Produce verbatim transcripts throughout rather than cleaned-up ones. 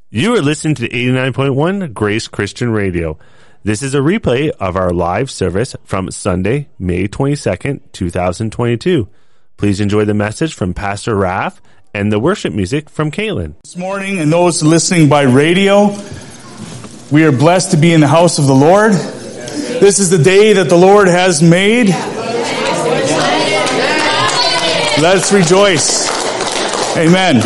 You are listening to eighty-nine point one Grace Christian Radio. This is a replay of our live service from Sunday, May twenty-second, twenty twenty-two. Please enjoy the message from Pastor Raph and the worship music from Caitlin. This morning, and those listening by radio, we are blessed to be in the house of the Lord. This is the day that the Lord has made. Let's rejoice. Amen.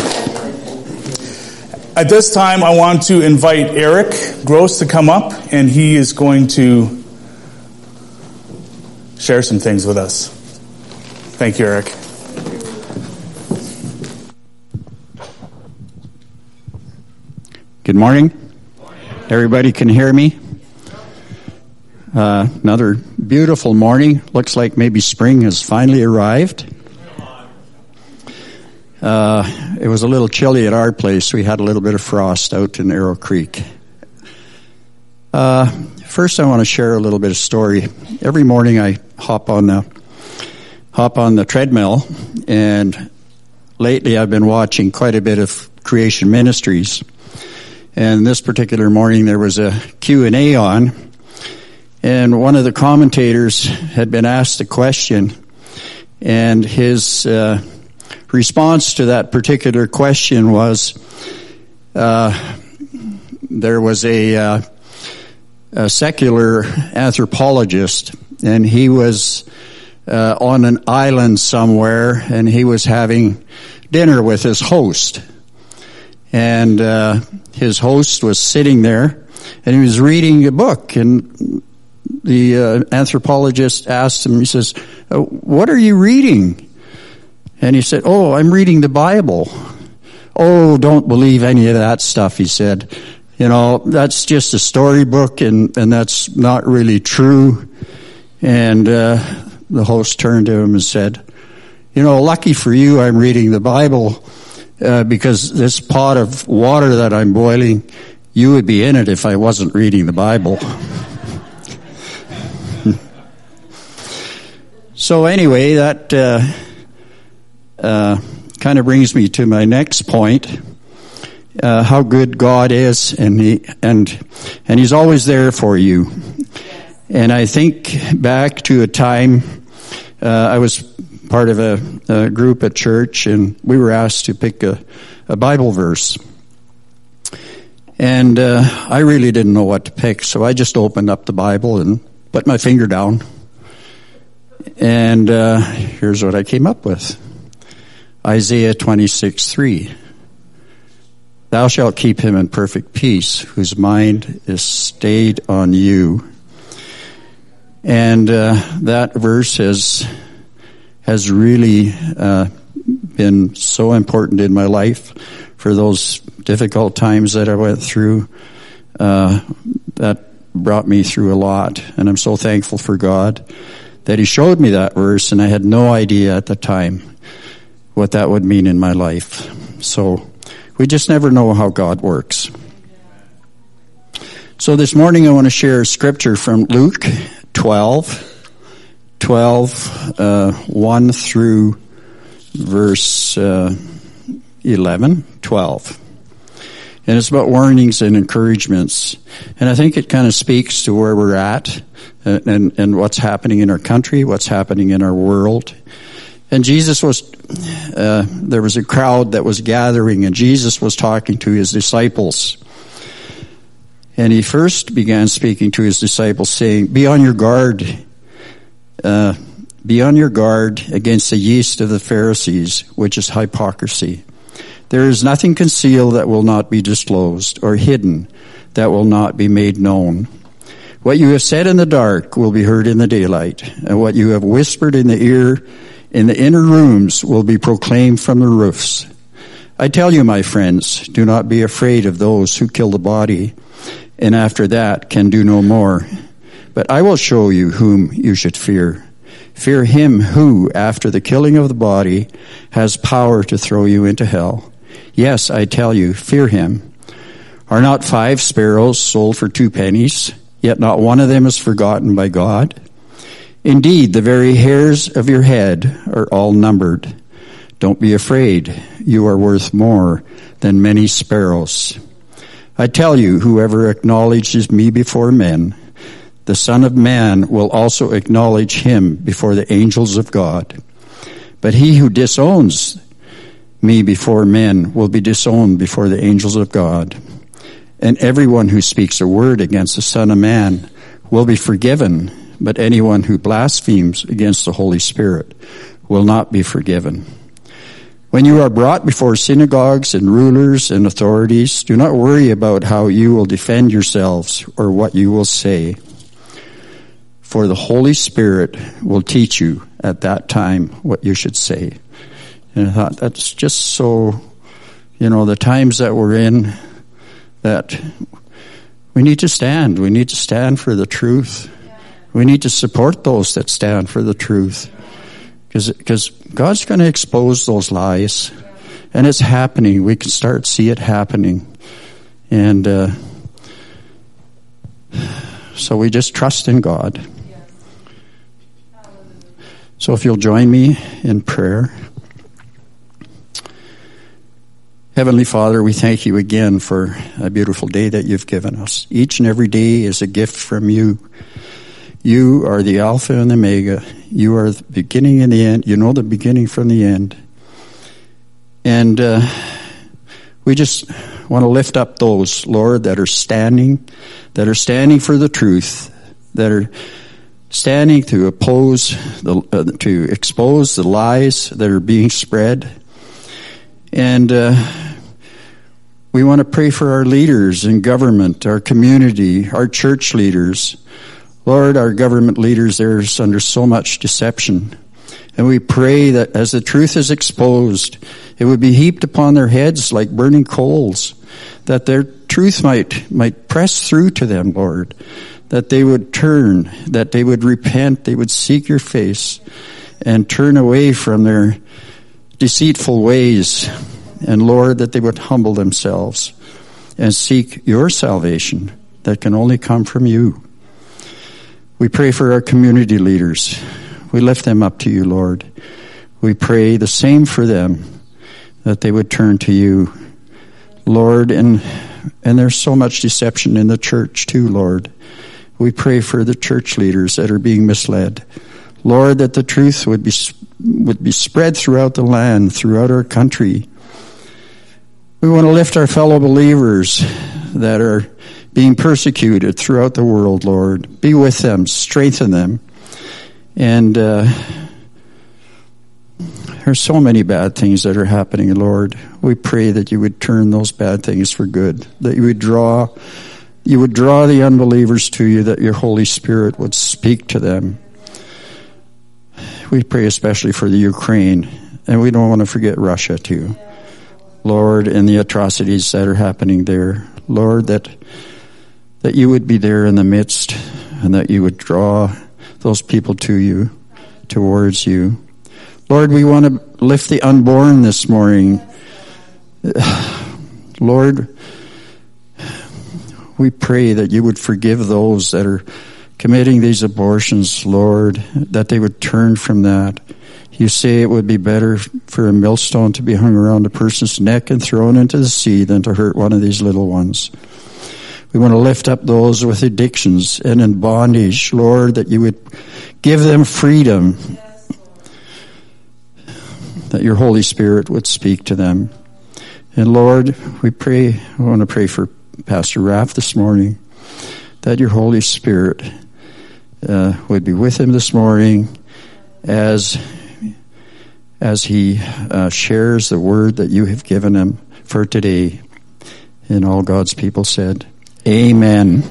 At this time, I want to invite Eric Gross to come up, and he is going to share some things with us. Thank you, Eric. Good morning. Everybody can hear me? Uh, another beautiful morning. Looks like maybe spring has finally arrived. Uh, it was a little chilly at our place. We had a little bit of frost out in Arrow Creek. Uh, first I want to share a little bit of story. Every morning I hop on the, hop on the treadmill, and lately I've been watching quite a bit of Creation Ministries. And this particular morning there was a Q and A on, and one of the commentators had been asked a question, and his, uh, response to that particular question was, uh, there was a, uh, a secular anthropologist, and he was uh, on an island somewhere, and he was having dinner with his host. And uh, his host was sitting there, and he was reading a book, and the uh, anthropologist asked him, he says, "What are you reading?" And he said, "Oh, I'm reading the Bible." "Oh, don't believe any of that stuff," he said. "You know, that's just a storybook, and, and that's not really true." And uh, the host turned to him and said, "You know, lucky for you, I'm reading the Bible, uh, because this pot of water that I'm boiling, you would be in it if I wasn't reading the Bible." So anyway, that... Uh, Uh, kind of brings me to my next point, uh, how good God is, and he, and, and He's always there for you. And I think back to a time, uh, I was part of a, a group at church, and we were asked to pick a, a Bible verse. And, uh, I really didn't know what to pick, so I just opened up the Bible and put my finger down. And, uh, here's what I came up with. Isaiah twenty-six three. "Thou shalt keep him in perfect peace, whose mind is stayed on you." And uh, that verse has has really uh, been so important in my life for those difficult times that I went through. Uh, that brought me through a lot, and I'm so thankful for God that He showed me that verse, and I had no idea at the time what that would mean in my life. So we just never know how God works. So this morning I want to share scripture from Luke twelve, twelve, uh, one through verse uh, eleven, twelve. And it's about warnings and encouragements. And I think it kind of speaks to where we're at, and, and, and what's happening in our country, what's happening in our world. And Jesus was, uh, there was a crowd that was gathering, and Jesus was talking to His disciples. And He first began speaking to His disciples, saying, "Be on your guard, uh, be on your guard against the yeast of the Pharisees, which is hypocrisy. There is nothing concealed that will not be disclosed, or hidden that will not be made known. What you have said in the dark will be heard in the daylight, and what you have whispered in the ear in the inner rooms will be proclaimed from the roofs. I tell you, my friends, do not be afraid of those who kill the body, and after that can do no more. But I will show you whom you should fear. Fear him who, after the killing of the body, has power to throw you into hell. Yes, I tell you, fear him. Are not five sparrows sold for two pennies? Yet not one of them is forgotten by God. Indeed, the very hairs of your head are all numbered. Don't be afraid. You are worth more than many sparrows. I tell you, whoever acknowledges me before men, the Son of Man will also acknowledge him before the angels of God. But he who disowns me before men will be disowned before the angels of God. And everyone who speaks a word against the Son of Man will be forgiven, but anyone who blasphemes against the Holy Spirit will not be forgiven. When you are brought before synagogues and rulers and authorities, do not worry about how you will defend yourselves or what you will say. For the Holy Spirit will teach you at that time what you should say. And I thought that's just so, you know, the times that we're in, that we need to stand. We need to stand for the truth. We need to support those that stand for the truth. Because God's going to expose those lies. And it's happening. We can start to see it happening. And uh, so we just trust in God. So if you'll join me in prayer. Heavenly Father, we thank you again for a beautiful day that you've given us. Each and every day is a gift from you. You are the Alpha and the Omega. You are the beginning and the end. You know the beginning from the end. And uh, we just want to lift up those, Lord, that are standing, that are standing for the truth, that are standing to oppose, the, uh, to expose the lies that are being spread. And uh, we want to pray for our leaders in government, our community, our church leaders. Lord, our government leaders, they're under so much deception. And we pray that as the truth is exposed, it would be heaped upon their heads like burning coals, that their truth might, might press through to them, Lord, that they would turn, that they would repent, they would seek your face and turn away from their deceitful ways. And Lord, that they would humble themselves and seek your salvation that can only come from you. We pray for our community leaders. We lift them up to you, Lord. We pray the same for them, that they would turn to you, Lord. And and there's so much deception in the church too, Lord. We pray for the church leaders that are being misled, Lord, that the truth would be would be spread throughout the land, throughout our country. We want to lift our fellow believers that are being persecuted throughout the world, Lord. Be with them, strengthen them. And uh, there's so many bad things that are happening, Lord. We pray that you would turn those bad things for good, that you would draw, you would draw the unbelievers to you, that your Holy Spirit would speak to them. We pray especially for the Ukraine, and we don't want to forget Russia too, Lord, and the atrocities that are happening there. Lord, that that you would be there in the midst, and that you would draw those people to you, towards you. Lord, we want to lift the unborn this morning. Lord, we pray that you would forgive those that are committing these abortions, Lord, that they would turn from that. You say it would be better for a millstone to be hung around a person's neck and thrown into the sea than to hurt one of these little ones. We want to lift up those with addictions and in bondage, Lord, that you would give them freedom, that your Holy Spirit would speak to them. And Lord, we pray, I want to pray for Pastor Raff this morning, that your Holy Spirit uh, would be with him this morning as as he uh, shares the word that you have given him for today. And all God's people said, Amen.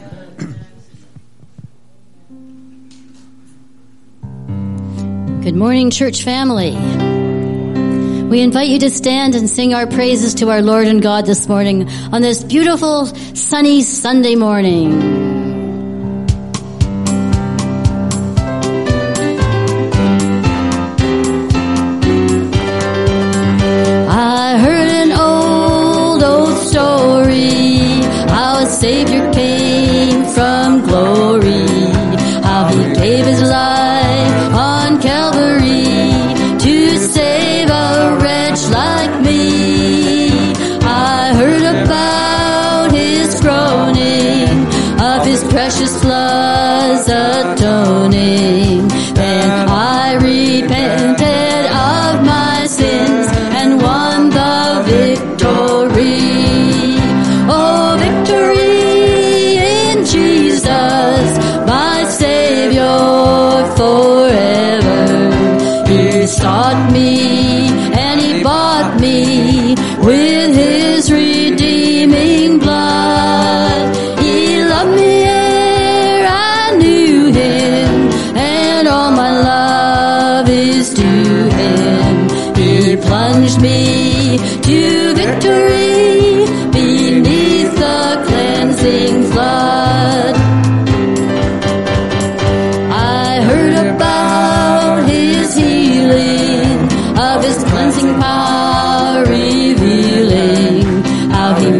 Good morning, church family. We invite you to stand and sing our praises to our Lord and God this morning on this beautiful, sunny Sunday morning. Savior came from glory, how he gave his life on Calvary to save a wretch like me. I heard about his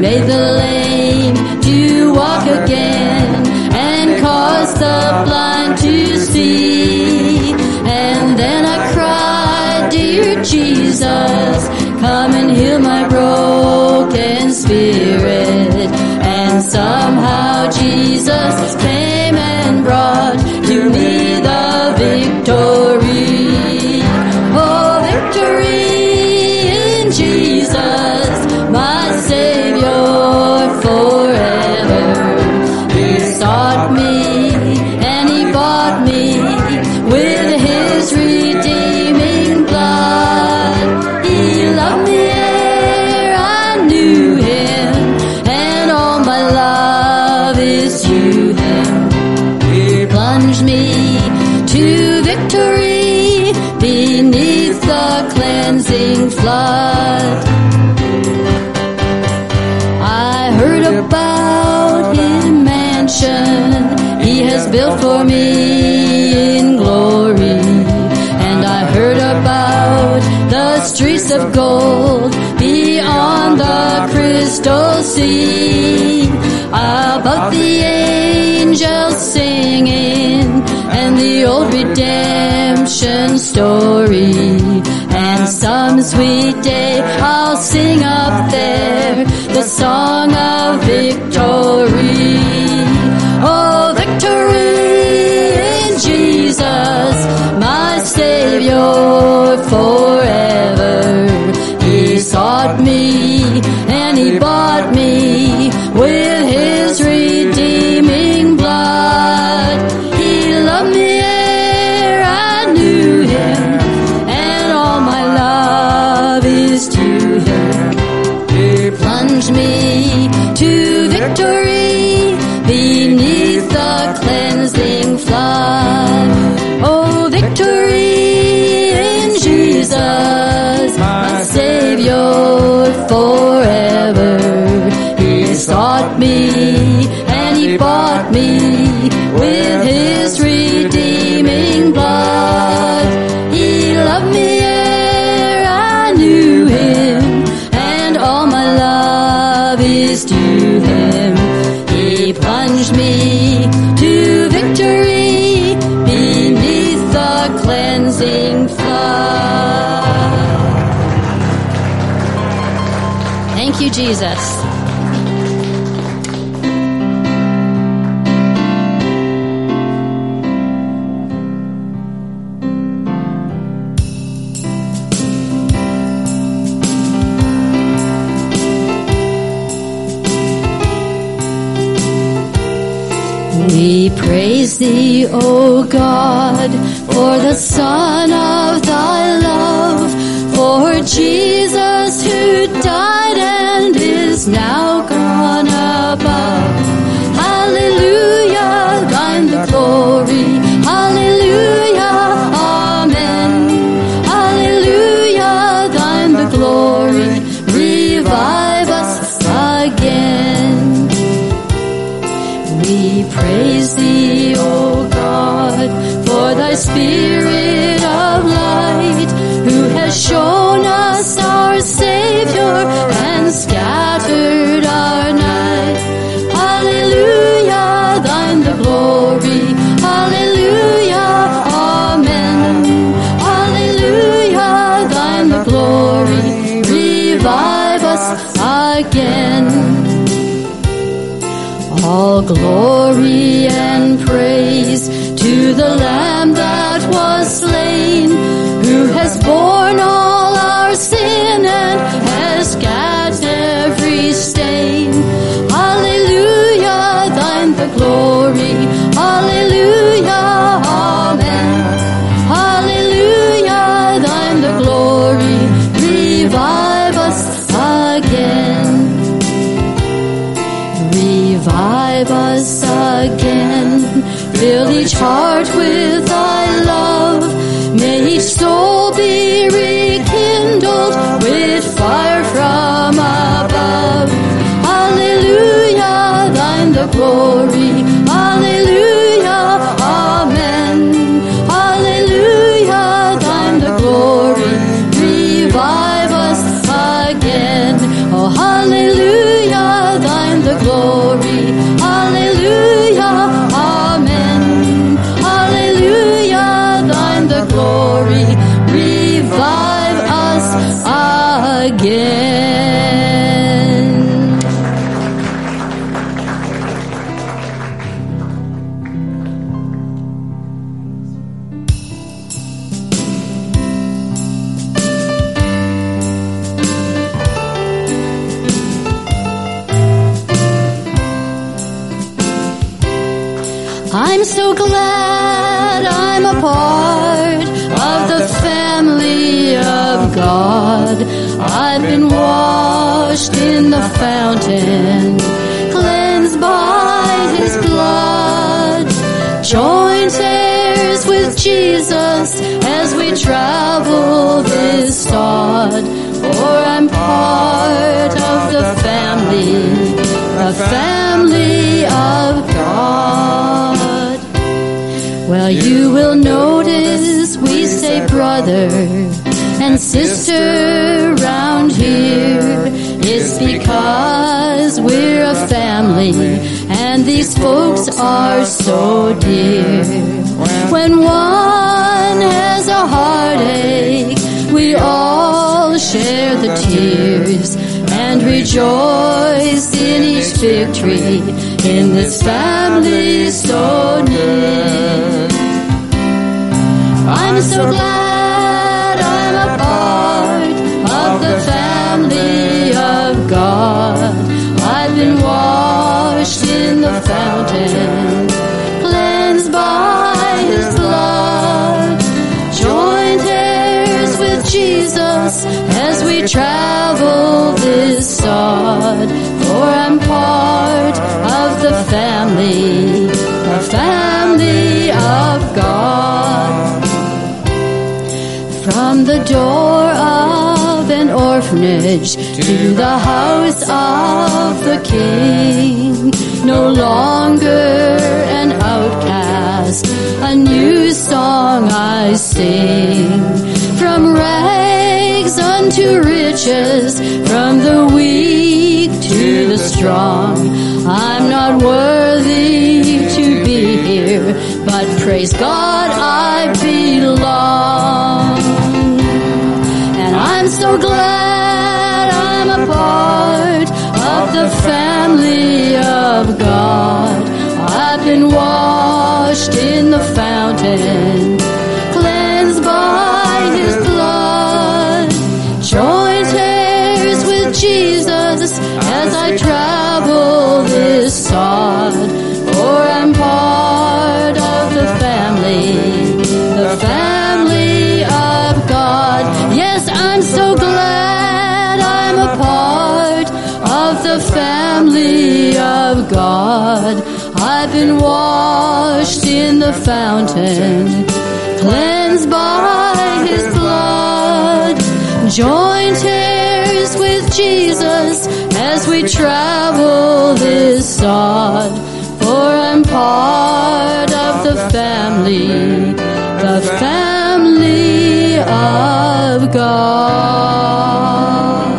made the lame to walk again, and caused the blind to see. And then I cried, dear Jesus, come and heal my broken spirit. And somehow Jesus came and brought to me the victory. Oh, victory in Jesus, my Savior forever. He sought me and he bought me with his redeeming blood. He loved me ere I knew him, and all my love is to him. He plunged me to victory beneath the cleansing flood. I heard about his mansion he has built for me in glory, and I heard about the streets of gold beyond the crystal sea, about the angels singing and the old redemption story. And some sweet day I'll sing up there the song of victory. Oh, victory in Jesus, my Savior forever. He sought me and he bought me with his redeeming blood. He loved me ere I knew him, and all my love is to him. He plunged me to victory beneath the cleansing flood. Oh, victory in Jesus, my Savior forever. He sought me and he bought me with his redeeming blood. He loved me ere I knew him, and all my love is to him. He plunged me to victory beneath the cleansing flood. Thank you, Jesus. We praise thee, O God, for the Son of thy love, for Jesus who died and is now gone above. Hallelujah, thine the glory. Hallelujah, amen. Hallelujah, thine the glory. Revive us again. We praise thee, O God, for thy Spirit of light, who has shown us our Savior and scattered our night. Hallelujah, thine the glory. Hallelujah, amen. Hallelujah, thine the glory. Revive us again. All glory and praise to the Lamb that was slain, who has borne all our sin and has scattered every stain. Hallelujah, thine the glory. Hallelujah, amen. Hallelujah, thine the glory. Revive us again. Revive us again. Fill each heart with thy love. May each soul be rekindled with fire from above. Hallelujah, thine the glory. Hallelujah, amen. Hallelujah, thine the glory. Revive us again. Oh, hallelujah. I'm so glad I'm a part of the family of God. I've been washed in the fountain, cleansed by His blood, joint heirs with Jesus as we travel this sod. For I'm part of the family, the family of God. Well, you will notice we say brother and sister round here. It's because we're a family and these folks are so dear. When one has a heartache, we all share the tears and rejoice in each victory in this family so near. I'm so glad I'm a part of the family of God. I've been washed in the fountain, cleansed by His blood, joint heirs with Jesus as we travel this sod. For I'm part of the family, the family of God. From the door of an orphanage to the house of the King, no longer an outcast, a new song I sing. From rags unto riches, from the weak to the strong, I'm not worthy to be here, but praise God I belong. And I'm so glad I'm a part of the family of God. I've been washed in the fountain, cleansed by His blood, joint heirs with Jesus as I travel this sod. For I'm part of the family, the family of God. Yes, I'm so glad I'm a part of the family of God. I've been washed in the fountain, cleansed by His blood, joint heirs with Jesus as we travel this sod. For I'm part of the family, the family of God.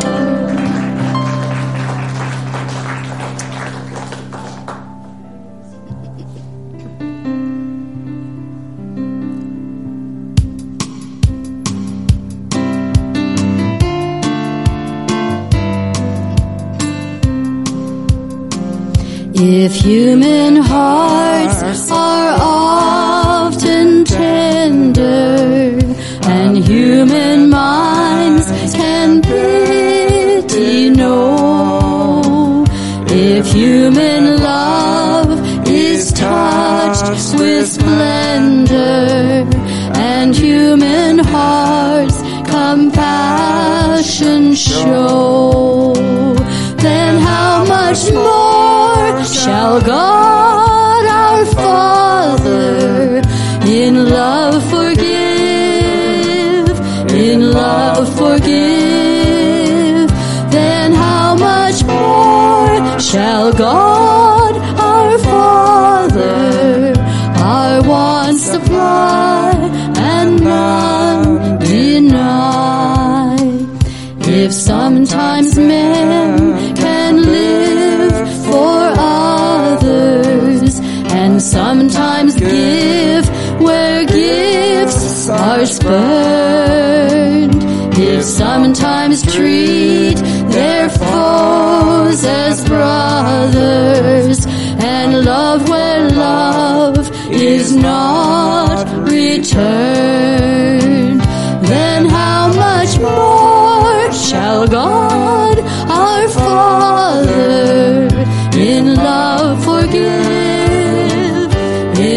If human hearts are often tender and human minds can pity know, if human love is touched with splendor and human hearts compassion show, then how much more shall God our Father in love forgive, in love forgive, then how much more shall God our Father our wants supply and none deny. If sometimes men can live for others and sometimes give where gifts are spurned, if sometimes treat their foes as brothers and love where love is not returned, then how much more shall God our Father in love forgive,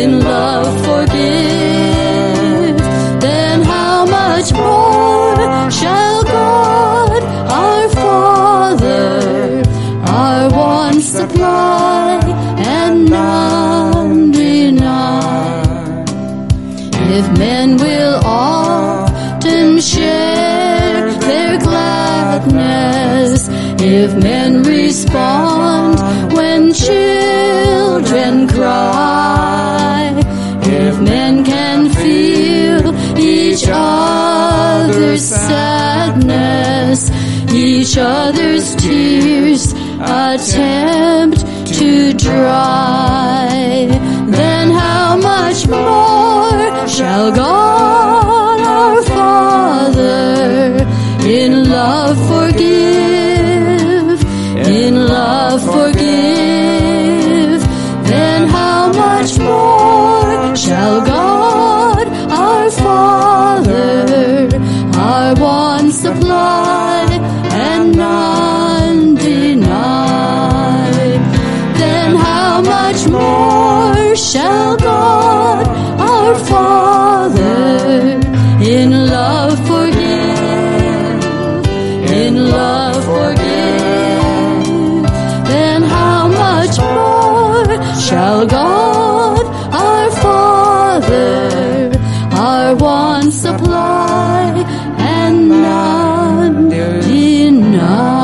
wants supply and none deny. If men will often share their gladness, if men respond when children cry, if men can feel each other's sadness, each other's tears attempt to dry, then how much more shall God our Father in love forgive, in love forgive, then how much more shall God our Father our wants supply and none deny, then how much more shall God our Father in love forgive, in love forgive, then how much more shall God our Father our wants supply and none deny.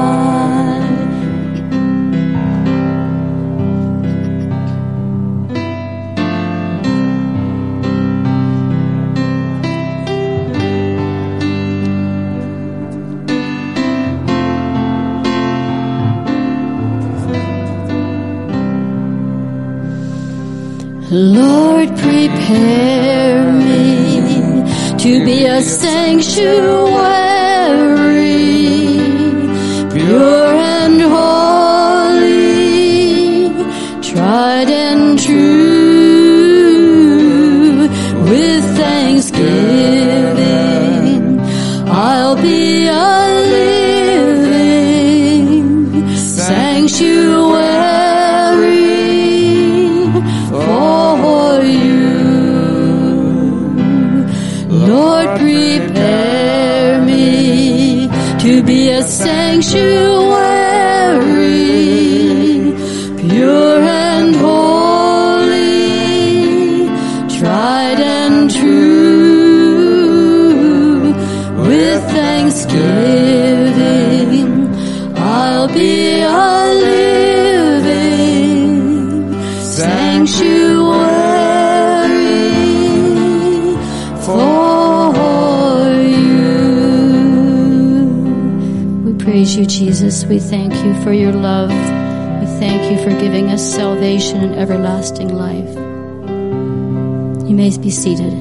Lord, prepare me to be a sanctuary, pure and holy, tried and true. With thanksgiving, I'll be a living sanctuary for you. Lord, prepare me to be a sanctuary, pure and holy, tried and true. With thanksgiving, I'll be a living sanctuary for you. We praise you, Jesus. We thank you for your love. We thank you for giving us salvation and everlasting life. You may be seated.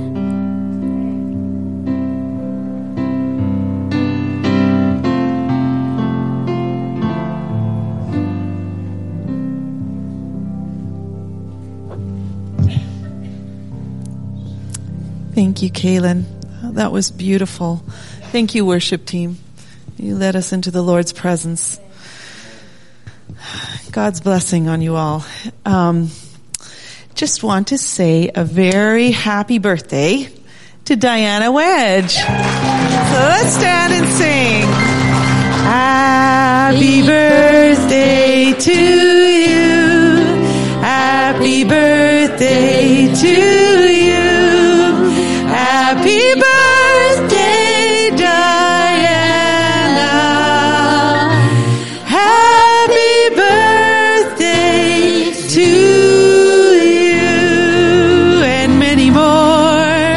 Thank you, Kaylin. That was beautiful. Thank you, worship team. You led us into the Lord's presence. God's blessing on you all. Um, just want to say a very happy birthday to Diana Wedge. So let's stand and sing. Happy birthday to you. Happy birthday to you. Happy birthday, Diana. Happy birthday to you, and many more.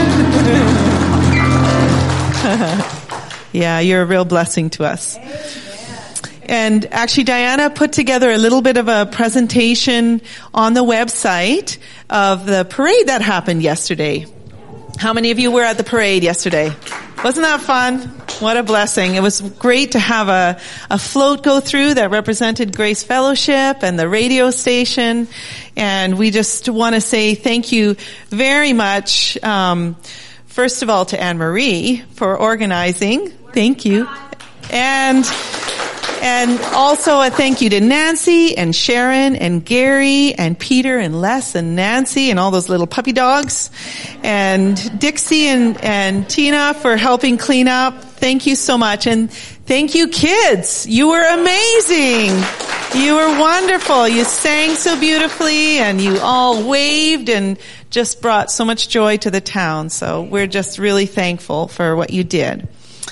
Yeah, you're a real blessing to us. And actually, Diana put together a little bit of a presentation on the website of the parade that happened yesterday. How many of you were at the parade yesterday? Wasn't that fun? What a blessing. It was great to have a, a float go through that represented Grace Fellowship and the radio station. And we just want to say thank you very much, um, first of all, to Anne-Marie for organizing. Thank you. And And also a thank you to Nancy and Sharon and Gary and Peter and Les and Nancy and all those little puppy dogs. And Dixie and, and Tina for helping clean up. Thank you so much. And Thank you, kids. You were amazing. You were wonderful. You sang so beautifully and you all waved and just brought so much joy to the town. So we're just really thankful for what you did.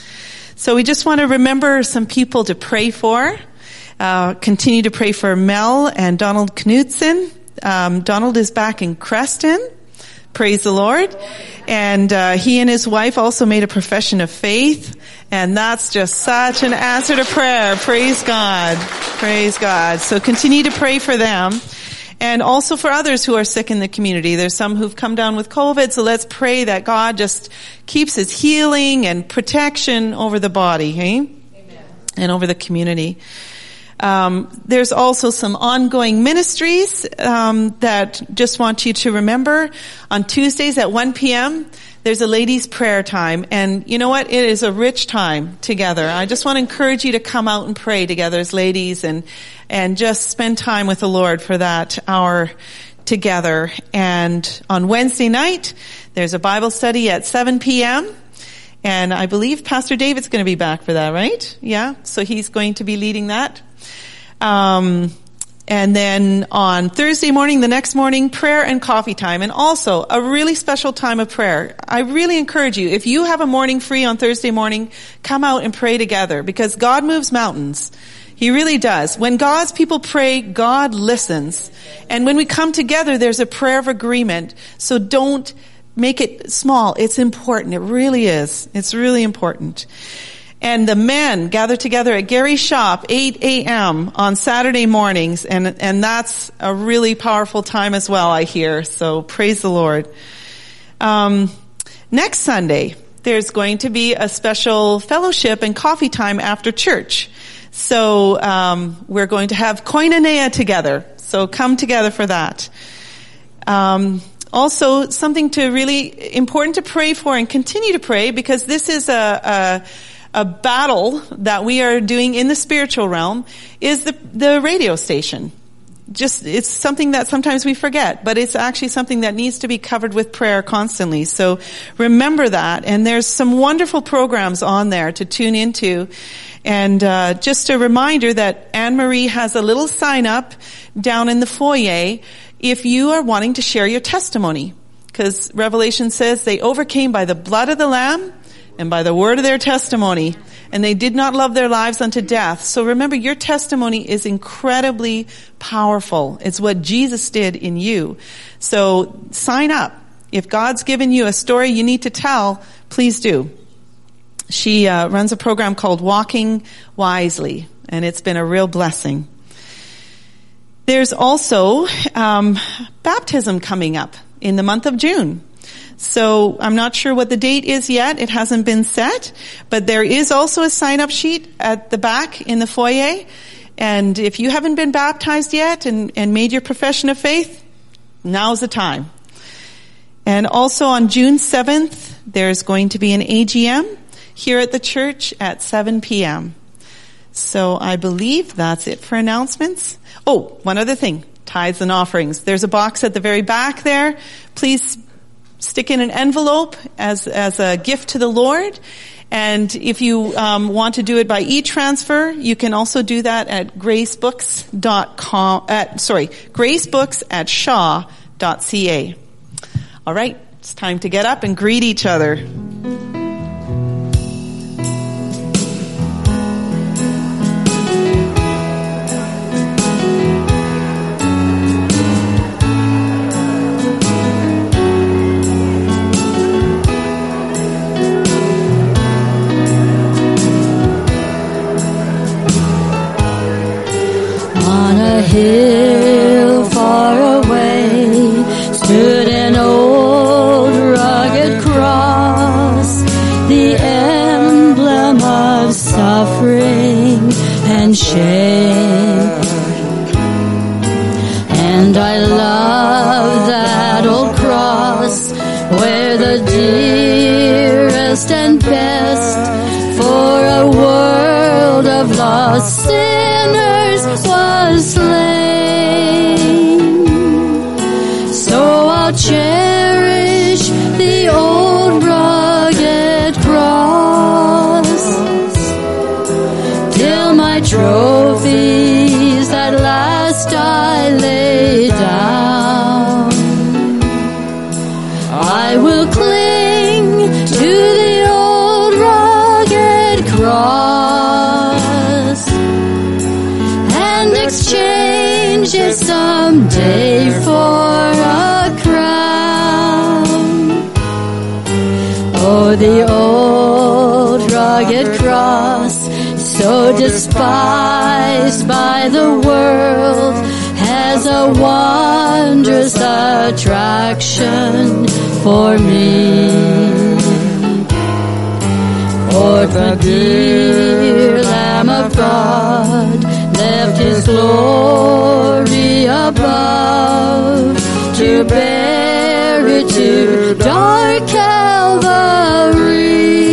So we just want to remember some people to pray for. Uh, continue to pray for Mel and Donald Knudsen. Um, Donald is back in Creston. Praise the Lord. And uh, he and his wife also made a profession of faith. And that's just such an answer to prayer. Praise God. Praise God. So continue to pray for them. And also for others who are sick in the community. There's some who've come down with COVID, so let's pray that God just keeps his healing and protection over the body, hey? Amen. And over the community. Um, there's also some ongoing ministries um, that just want you to remember. On Tuesdays at one p.m., there's a ladies' prayer time. And you know what? It is a rich time together. I just want to encourage you to come out and pray together as ladies and and just spend time with the Lord for that hour together. And on Wednesday night, there's a Bible study at seven p.m., and I believe Pastor David's going to be back for that, right? Yeah, so he's going to be leading that. Um, and then on Thursday morning, the next morning, prayer and coffee time, and also a really special time of prayer. I really encourage you, if you have a morning free on Thursday morning, come out and pray together, because God moves mountains. He really does. When God's people pray, God listens. And when we come together, there's a prayer of agreement. So don't make it small. It's important. It really is. It's really important. And the men gather together at Gary's shop, eight a.m. on Saturday mornings, and and that's a really powerful time as well, I hear. So praise the Lord. Um, next Sunday, there's going to be a special fellowship and coffee time after church. So um, we're going to have koinonia together. So come together for that. Um, also, something to really important to pray for and continue to pray, because this is a, a A battle that we are doing in the spiritual realm, is the, the radio station. Just, it's something that sometimes we forget, but it's actually something that needs to be covered with prayer constantly. So remember that. And there's some wonderful programs on there to tune into. And, uh, just a reminder that Anne-Marie has a little sign up down in the foyer if you are wanting to share your testimony. Because Revelation says they overcame by the blood of the Lamb and by the word of their testimony, and they did not love their lives unto death. So remember, your testimony is incredibly powerful. It's what Jesus did in you. So sign up. If God's given you a story you need to tell, please do. She uh, runs a program called Walking Wisely, and it's been a real blessing. There's also um, baptism coming up in the month of June. So I'm not sure what the date is yet. It hasn't been set. But there is also a sign-up sheet at the back in the foyer. And if you haven't been baptized yet and, and made your profession of faith, now's the time. And also on June seventh, there's going to be an A G M here at the church at seven p.m. So I believe that's it for announcements. Oh, one other thing. Tithes and offerings. There's a box at the very back there. Please stick in an envelope as as a gift to the Lord. And if you um, want to do it by e-transfer, you can also do that at gracebooks dot com. At sorry, gracebooks at shaw dot c a. All right, it's time to get up and greet each other. Hill far away stood an old rugged cross, the emblem of suffering and shame. And I love that old cross where the dearest and best for a world of lost sinners was slain. So I'll cherish the old rugged cross last I lay down. I will cling to the old rugged cross and exchange it someday for a crown. Oh, the old rugged cross, so despised by the world, has a wondrous attraction for me. For the dear Lamb of God left his glory above to bear it to dark Calvary.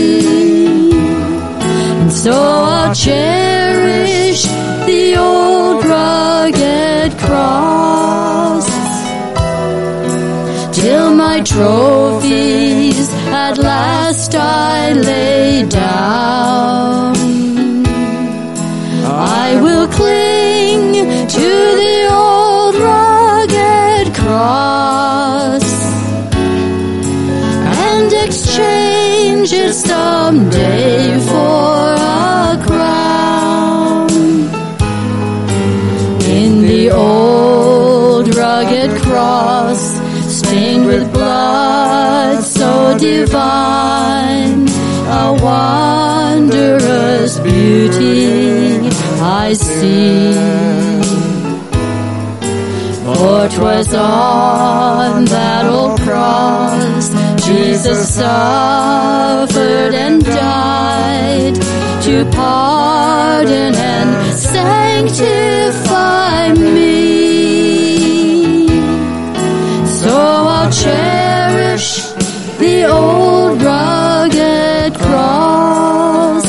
And so I'll cherish the old rugged cross till my trophies at last I lay down. I will cling to the old rugged cross and exchange it someday for a crown. In the old rugged cross, stained with blood so divine, a wondrous beauty I see. For 'twas on that old cross Jesus suffered and died to pardon and sanctify me. So I'll cherish the old rugged cross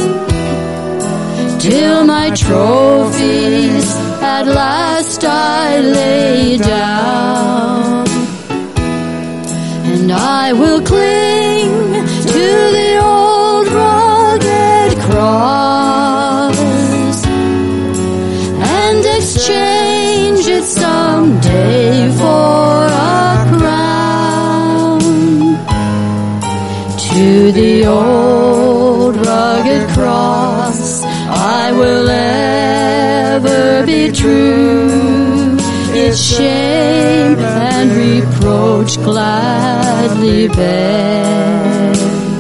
till my trophies at last I lay down. And I will cling to the old rugged cross and exchange it someday for a crown. To the old rugged cross I will ever be true, its shame and reproach gladly bear.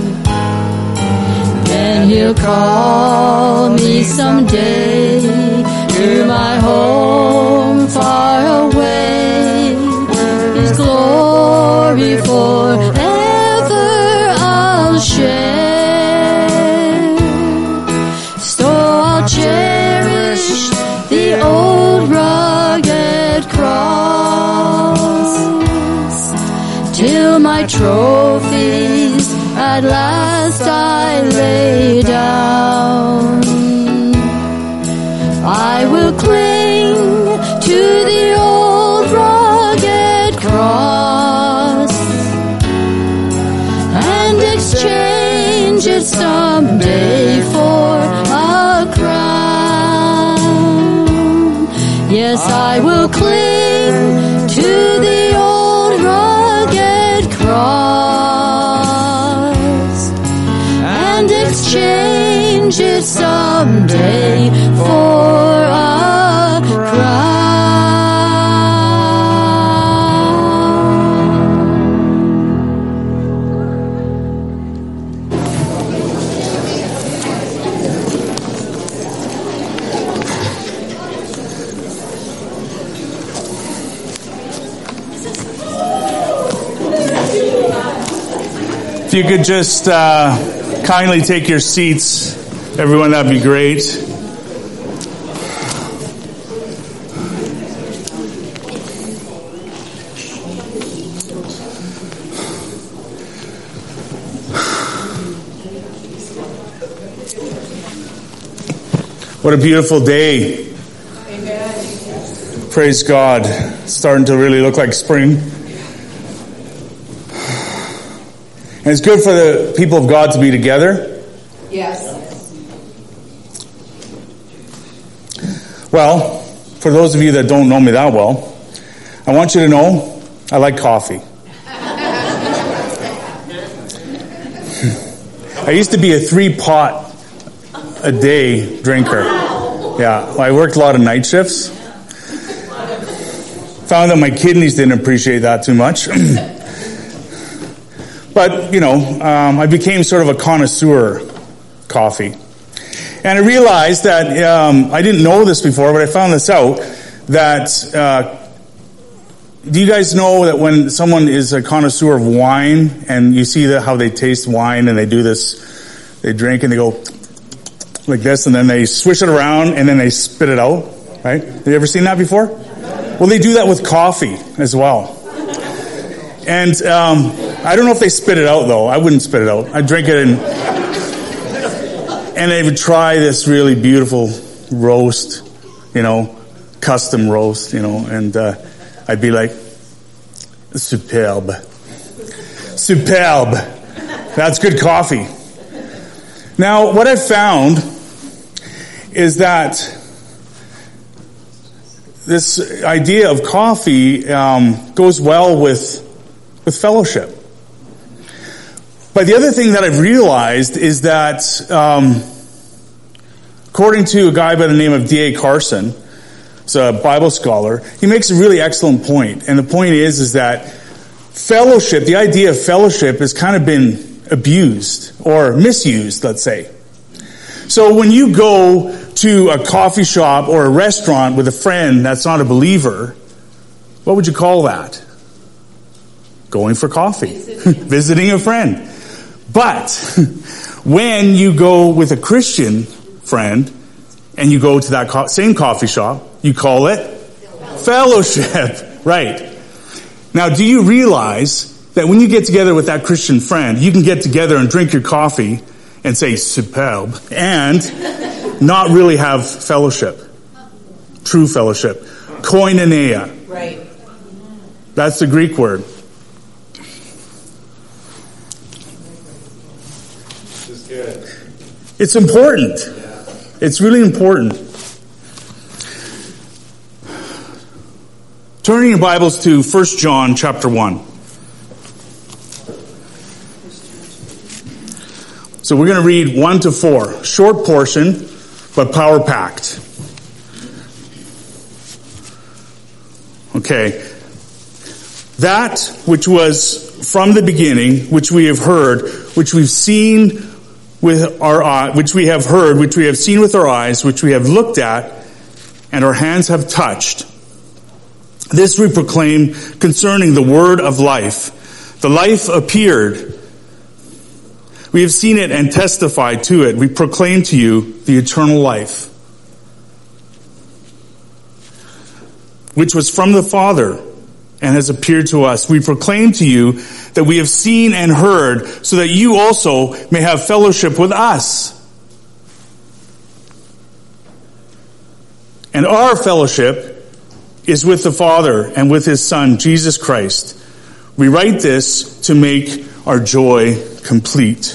Then he'll call me someday to my home far away, his glory forever I'll share. So I'll cherish the old rugged cross till my trophies at last I lay down. I will cling to the old rugged cross and exchange it someday for a crown. Yes, I will cling to the old rugged cross and exchange it someday for a crown. If you could just uh, kindly take your seats, everyone, that'd be great. What a beautiful day. Amen. Praise God. It's starting to really look like spring. And it's good for the people of God to be together. Yes. Well, for those of you that don't know me that well, I want you to know I like coffee. I used to be a three pot a day drinker. Yeah, I worked a lot of night shifts. Found that my kidneys didn't appreciate that too much. But, you know, um, I became sort of a connoisseur of coffee. And I realized that, um, I didn't know this before, but I found this out, that, uh, do you guys know that when someone is a connoisseur of wine, and you see that how they taste wine, and they do this, they drink and they go like this, and then they swish it around, and then they spit it out, right? Have you ever seen that before? Well, they do that with coffee as well. And um, I don't know if they spit it out, though. I wouldn't spit it out. I'd drink it, and, and they would try this really beautiful roast, you know, custom roast, you know, and uh, I'd be like, superb. Superb. That's good coffee. Now, what I've found is that this idea of coffee um, goes well with with fellowship. But the other thing that I've realized is that, um, according to a guy by the name of D A Carson, who's a Bible scholar, he makes a really excellent point. And the point is, is that fellowship, the idea of fellowship has kind of been abused or misused, let's say. So when you go to a coffee shop or a restaurant with a friend that's not a believer, what would you call that? Going for coffee. Visiting, Visiting a friend. But when you go with a Christian friend and you go to that co- same coffee shop, you call it fellowship. fellowship. Right. Now, do you realize that when you get together with that Christian friend, you can get together and drink your coffee and say superb and not really have fellowship, true fellowship, koinonia. Right. That's the Greek word. This is good. It's important. Yeah. It's really important. Turning your Bibles to First John chapter one. So we're going to read one to four. Short portion, but power-packed. Okay. That which was from the beginning, which we have heard, which we've seen with our eye, which we have heard, which we have seen with our eyes, which we have looked at, and our hands have touched. This we proclaim concerning the word of life. The life appeared. We have seen it and testified to it. We proclaim to you the eternal life, which was from the Father and has appeared to us. We proclaim to you that we have seen and heard, so that you also may have fellowship with us. And our fellowship is with the Father and with His Son, Jesus Christ. We write this to make our joy complete.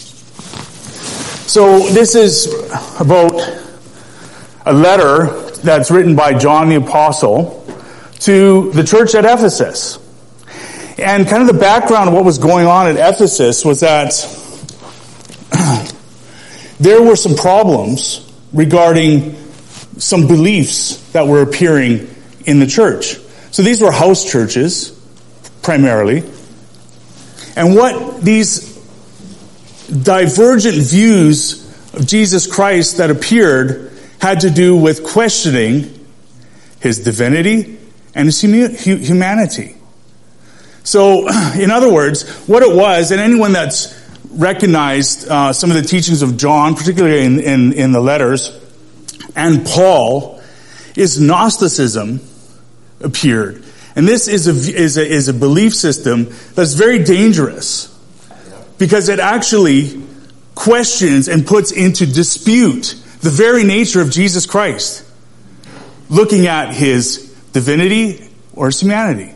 So this is about a letter that's written by John the Apostle to the church at Ephesus. And kind of the background of what was going on at Ephesus was that there were some problems regarding some beliefs that were appearing in the church. So these were house churches, primarily. And what these divergent views of Jesus Christ that appeared had to do with questioning His divinity and His humanity. So, in other words, what it was, and anyone that's recognized uh, some of the teachings of John, particularly in, in, in the letters, and Paul, is Gnosticism appeared. And this is a, is a, is a belief system that's very dangerous, because it actually questions and puts into dispute the very nature of Jesus Christ, looking at His divinity or His humanity.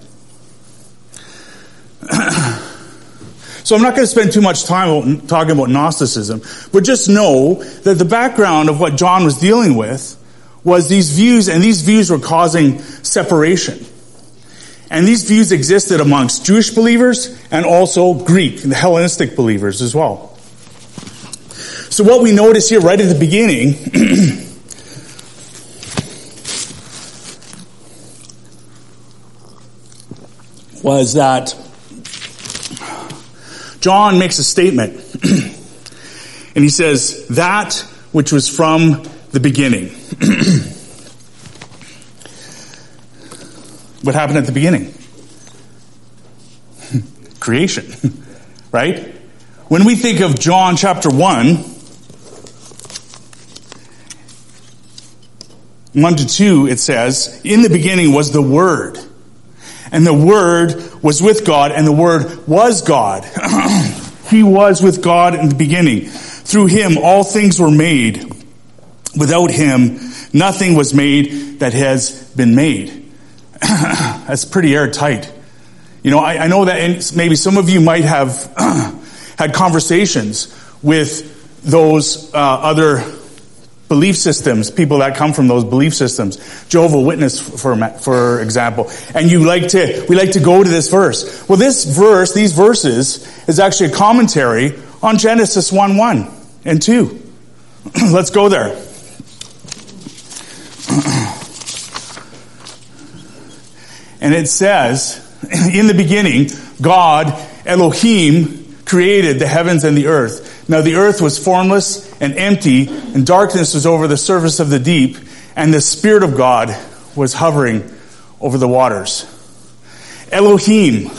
So I'm not going to spend too much time talking about Gnosticism, but just know that the background of what John was dealing with was these views, and these views were causing separation. And these views existed amongst Jewish believers and also Greek, the Hellenistic believers as well. So what we notice here right at the beginning was that John makes a statement. And he says, that which was from the beginning. What happened at the beginning? Creation, right? When we think of John chapter one, one to two, it says, in the beginning was the Word, and the Word was with God, and the Word was God. He was with God in the beginning. Through Him all things were made. Without Him nothing was made that has been made. That's pretty airtight. You know, I, I know that maybe some of you might have had conversations with those uh, other belief systems, people that come from those belief systems. Jehovah's Witness, for for example. And you like to, we like to go to this verse. Well, this verse, these verses, is actually a commentary on Genesis one one and two. Let's go there. And it says, in the beginning, God, Elohim, created the heavens and the earth. Now the earth was formless and empty, and darkness was over the surface of the deep, and the Spirit of God was hovering over the waters. Elohim.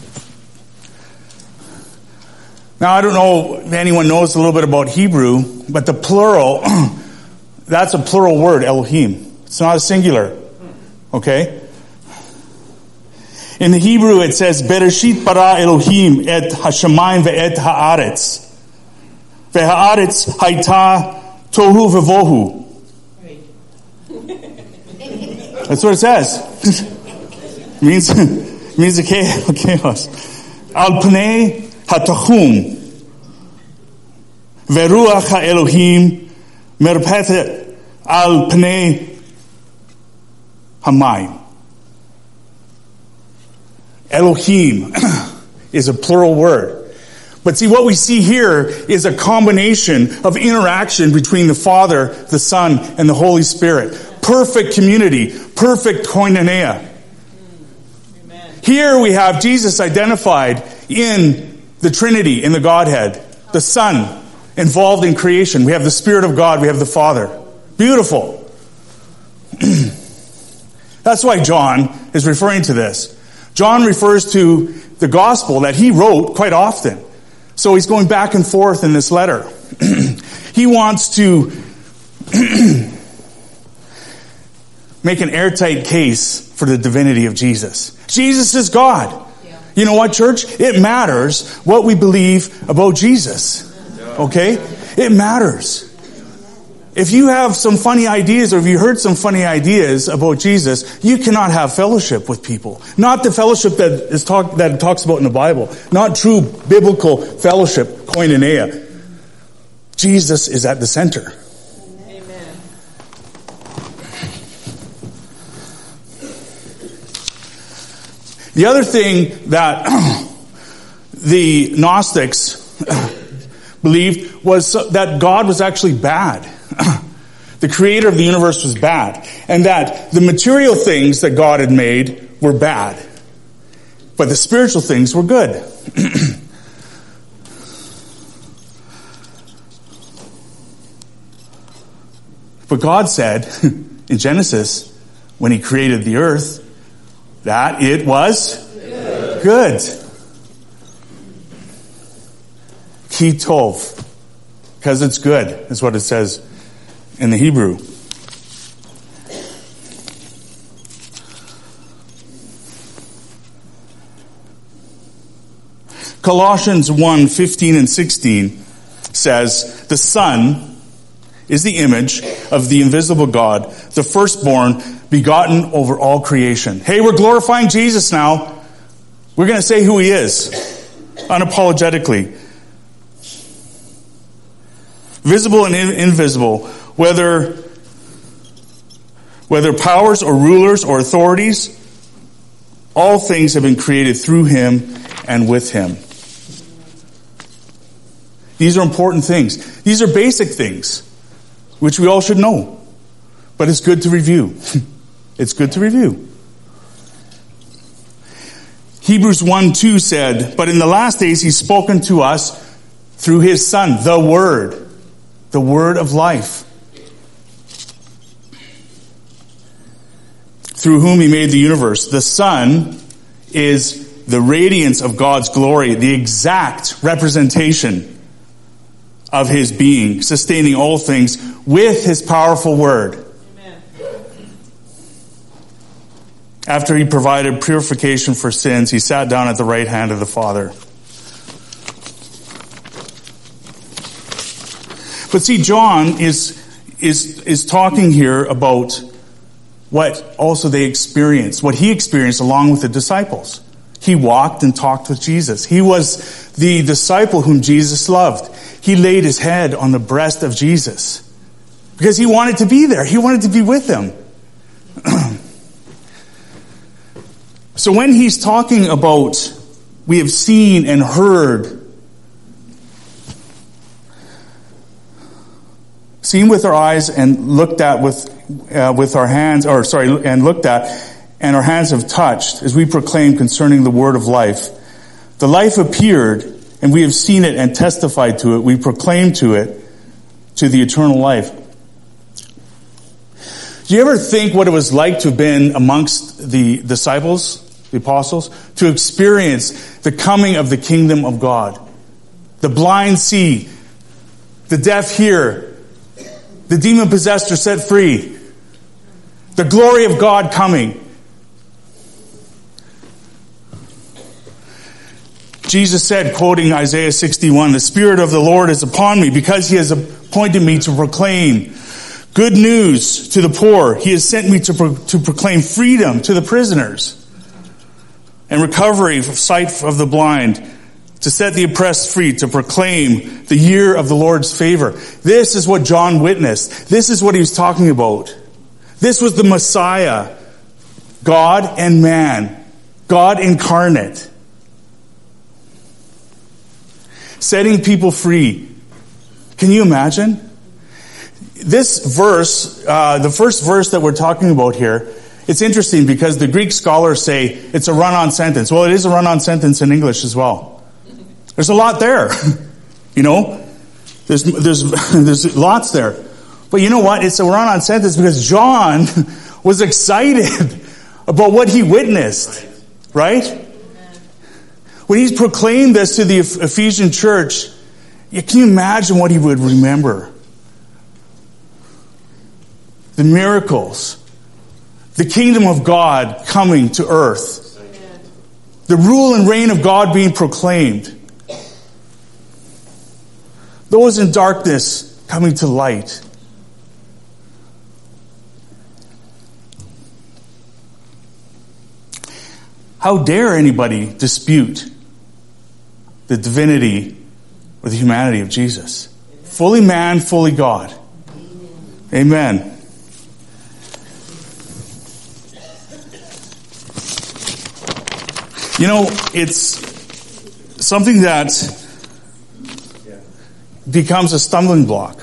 Now I don't know if anyone knows a little bit about Hebrew, but the plural, that's a plural word, Elohim. It's not a singular. Okay? In the Hebrew it says, Bereshit bara Elohim et hashamayim ve'et haaretz. Ve'haaretz haita tohu vevohu. That's what it says. It means, it means the chaos. Al pnei hatachum. Ve'ruach ha'elohim merpethet al pnei hamayim. Elohim is a plural word. But see, what we see here is a combination of interaction between the Father, the Son, and the Holy Spirit. Perfect community, perfect koinonia. Amen. Here we have Jesus identified in the Trinity, in the Godhead. The Son involved in creation. We have the Spirit of God, we have the Father. Beautiful. That's why John is referring to this. John refers to the gospel that he wrote quite often. So he's going back and forth in this letter. He wants to make an airtight case for the divinity of Jesus. Jesus is God. Yeah. You know what, church? It matters what we believe about Jesus. Okay? It matters. If you have some funny ideas, or if you heard some funny ideas about Jesus, you cannot have fellowship with people. Not the fellowship that is talk, that it talks about in the Bible. Not true biblical fellowship, koinonia. Jesus is at the center. Amen. The other thing that the Gnostics believed was that God was actually bad. The creator of the universe was bad. And that the material things that God had made were bad. But the spiritual things were good. But God said in Genesis, when He created the earth, that it was good. good. Ki tov. Because it's good, is what it says in the Hebrew. Colossians one, fifteen and sixteen says, the Son is the image of the invisible God, the firstborn, begotten over all creation. Hey, we're glorifying Jesus now. We're going to say who He is, unapologetically. Visible and invisible, whether Whether powers or rulers or authorities, all things have been created through him and with him. These are important things. These are basic things, which we all should know. But it's good to review. It's good to review. Hebrews one two said, but in the last days he's spoken to us through his Son, the Word, the Word of life, through whom he made the universe. The Son is the radiance of God's glory, the exact representation of his being, sustaining all things with his powerful word. Amen. After he provided purification for sins, he sat down at the right hand of the Father. But see, John is is is talking here about what also they experienced, what he experienced along with the disciples. He walked and talked with Jesus. He was the disciple whom Jesus loved. He laid his head on the breast of Jesus because he wanted to be there. He wanted to be with him. So when he's talking about we have seen and heard, seen with our eyes and looked at with uh, with our hands, or sorry, and looked at, and our hands have touched, as we proclaim concerning the word of life. The life appeared, and we have seen it and testified to it. We proclaim to it, to the eternal life. Do you ever think what it was like to have been amongst the disciples, the apostles, to experience the coming of the kingdom of God? The blind see, the deaf hear, the demon-possessed are set free, the glory of God coming. Jesus said, quoting Isaiah sixty-one, the Spirit of the Lord is upon me because he has appointed me to proclaim good news to the poor. He has sent me to, pro- to proclaim freedom to the prisoners and recovery of sight of the blind, to set the oppressed free, to proclaim the year of the Lord's favor. This is what John witnessed. This is what he was talking about. This was the Messiah, God and man, God incarnate, setting people free. Can you imagine? This verse, uh, the first verse that we're talking about here, it's interesting because the Greek scholars say it's a run-on sentence. Well, it is a run-on sentence in English as well. There's a lot there. You know? There's, there's, there's lots there. But you know what? It's a run-on sentence because John was excited about what he witnessed. Right? When he proclaimed this to the Ephesian church, can you imagine what he would remember? The miracles. The kingdom of God coming to earth. The rule and reign of God being proclaimed. Those in darkness coming to light. How dare anybody dispute the divinity or the humanity of Jesus? Fully man, fully God. Amen. You know, it's something that becomes a stumbling block.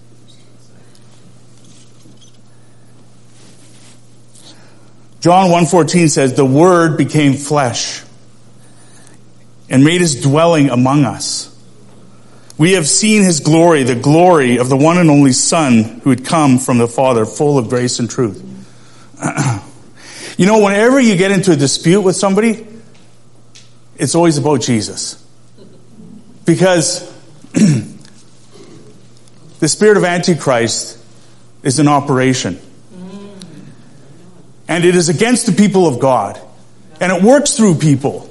John one fourteen says, the Word became flesh and made his dwelling among us. We have seen his glory, the glory of the one and only Son who had come from the Father, full of grace and truth. You know, whenever you get into a dispute with somebody, it's always about Jesus. Because the spirit of Antichrist is in operation. And it is against the people of God. And it works through people.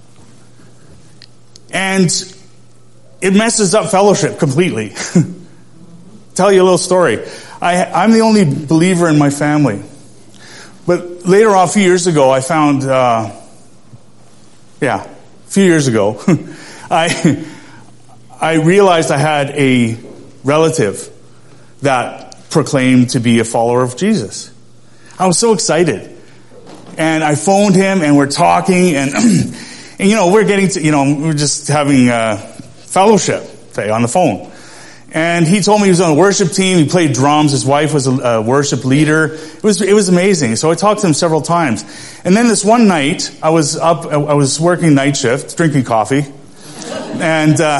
And it messes up fellowship completely. Tell you a little story. I, I'm the only believer in my family. But later on, a few years ago, I found, uh, yeah, a few years ago, I I realized I had a relative that proclaimed to be a follower of Jesus. I was so excited. And I phoned him, and we're talking, and, and you know, we're getting to, you know, we're just having uh, fellowship today on the phone. And he told me he was on the worship team. He played drums. His wife was a, a worship leader. It was it was amazing. So I talked to him several times. And then this one night, I was up. I was working night shift, drinking coffee, and uh,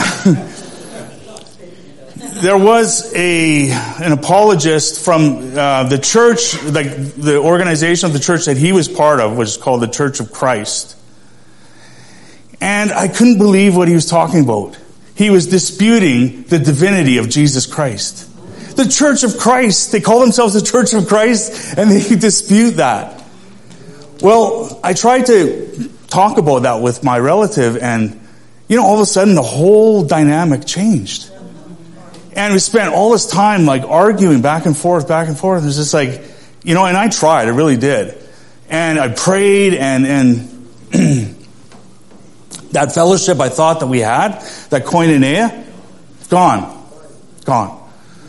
there was a an apologist from uh, the church, like the organization of the church that he was part of, which is called the Church of Christ. And I couldn't believe what he was talking about. He was disputing the divinity of Jesus Christ. The Church of Christ, they call themselves the Church of Christ, and they dispute that. Well, I tried to talk about that with my relative, and, you know, all of a sudden the whole dynamic changed. And we spent all this time, like, arguing back and forth, back and forth. It was just like, you know, and I tried, I really did. And I prayed, and, and, that fellowship I thought that we had, that koinonia, gone. Gone.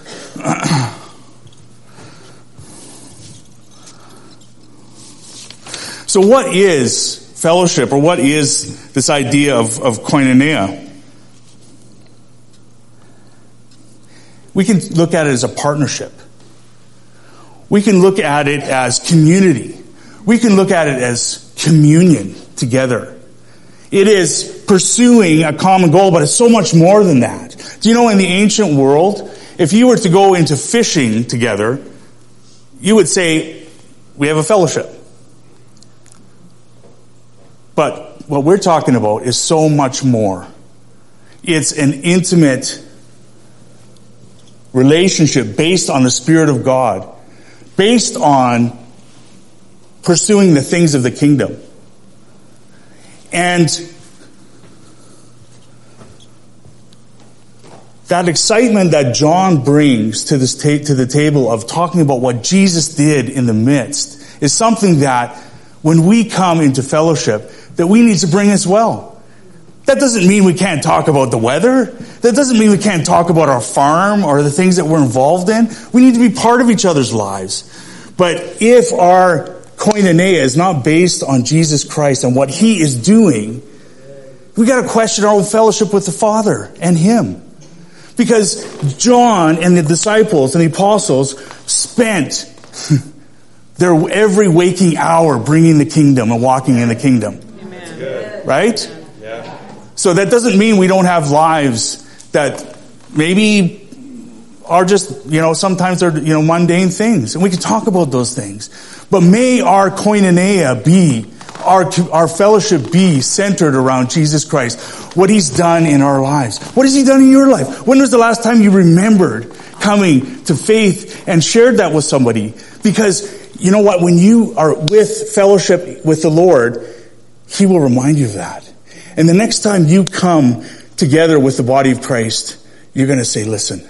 So what is fellowship, or what is this idea of, of koinonia? We can look at it as a partnership. We can look at it as community. We can look at it as communion together. It is pursuing a common goal, but it's so much more than that. Do you know, in the ancient world, if you were to go into fishing together, you would say, we have a fellowship. But what we're talking about is so much more. It's an intimate relationship based on the Spirit of God, based on pursuing the things of the kingdom. And that excitement that John brings to this ta- to the table of talking about what Jesus did in the midst is something that when we come into fellowship that we need to bring as well. That doesn't mean we can't talk about the weather. That doesn't mean we can't talk about our farm or the things that we're involved in. We need to be part of each other's lives. But if our koinonia is not based on Jesus Christ and what He is doing, we got to question our own fellowship with the Father and Him. Because John and the disciples and the apostles spent their every waking hour bringing the kingdom and walking in the kingdom. Amen. Right? Yeah. So that doesn't mean we don't have lives that maybe are just, you know, sometimes they're, you know, mundane things. And we can talk about those things. But may our koinonia be, our, our fellowship be centered around Jesus Christ. What He's done in our lives. What has He done in your life? When was the last time you remembered coming to faith and shared that with somebody? Because, you know what, when you are with fellowship with the Lord, He will remind you of that. And the next time you come together with the body of Christ, you're going to say, listen,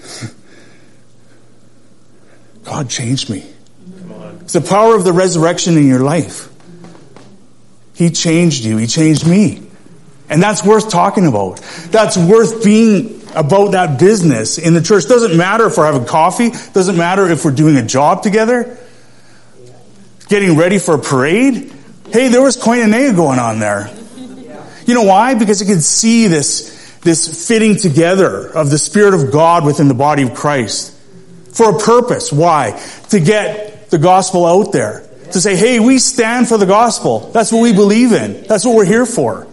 God changed me. It's the power of the resurrection in your life. He changed you. He changed me. And that's worth talking about. That's worth being about that business in the church. Doesn't matter if we're having coffee. Doesn't matter if we're doing a job together. Getting ready for a parade. Hey, there was koinonia going on there. You know why? Because you can see this, this fitting together of the Spirit of God within the body of Christ. For a purpose. Why? To get the gospel out there. To say, hey, we stand for the gospel. That's what we believe in. That's what we're here for.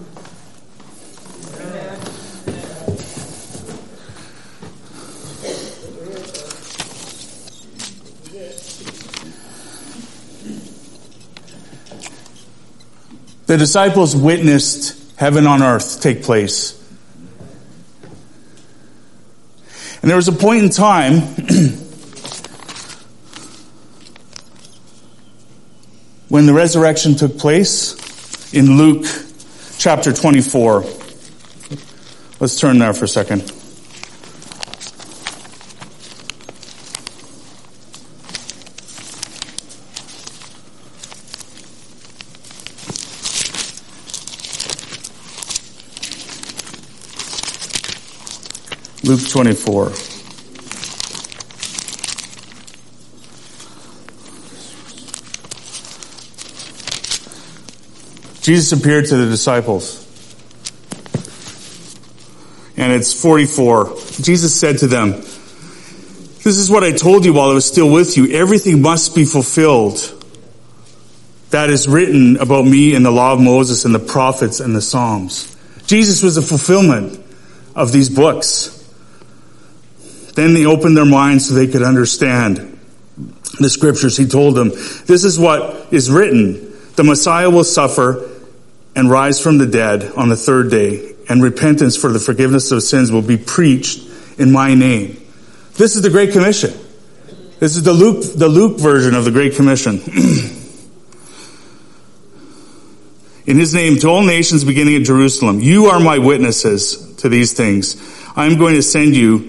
The disciples witnessed heaven on earth take place. And there was a point in time when the resurrection took place in Luke chapter twenty-four. Let's turn there for a second. Luke twenty-four. Jesus appeared to the disciples. And it's forty-four. Jesus said to them, "This is what I told you while I was still with you. Everything must be fulfilled that is written about me in the law of Moses and the prophets and the Psalms." Jesus was the fulfillment of these books. Then he opened their minds so they could understand the scriptures. He told them, "This is what is written. The Messiah will suffer and rise from the dead on the third day, and repentance for the forgiveness of sins will be preached in my name." This is the Great Commission. This is the Luke, the Luke version of the Great Commission. "In his name, to all nations beginning at Jerusalem, you are my witnesses to these things. I am going to send you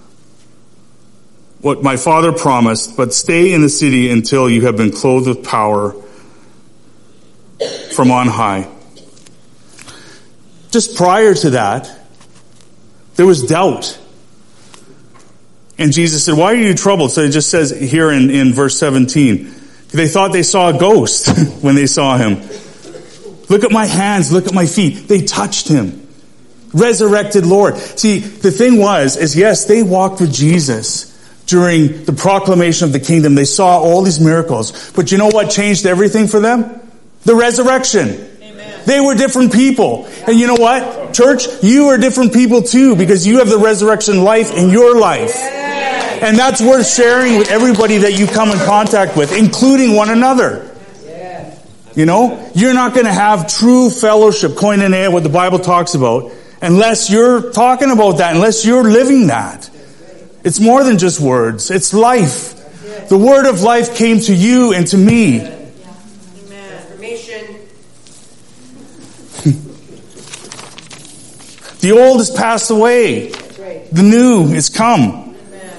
what my Father promised, but stay in the city until you have been clothed with power from on high." Just prior to that, there was doubt. And Jesus said, "Why are you troubled?" So it just says here in, in verse seventeen, they thought they saw a ghost when they saw him. "Look at my hands, look at my feet." They touched him. Resurrected Lord. See, the thing was, is yes, they walked with Jesus during the proclamation of the kingdom. They saw all these miracles. But you know what changed everything for them? The resurrection. They were different people. And you know what? Church, you are different people too, because you have the resurrection life in your life. And that's worth sharing with everybody that you come in contact with, including one another. You know, you're not going to have true fellowship, koinonia, what the Bible talks about, unless you're talking about that, unless you're living that. It's more than just words. It's life. The word of life came to you and to me. The old has passed away. The new is come.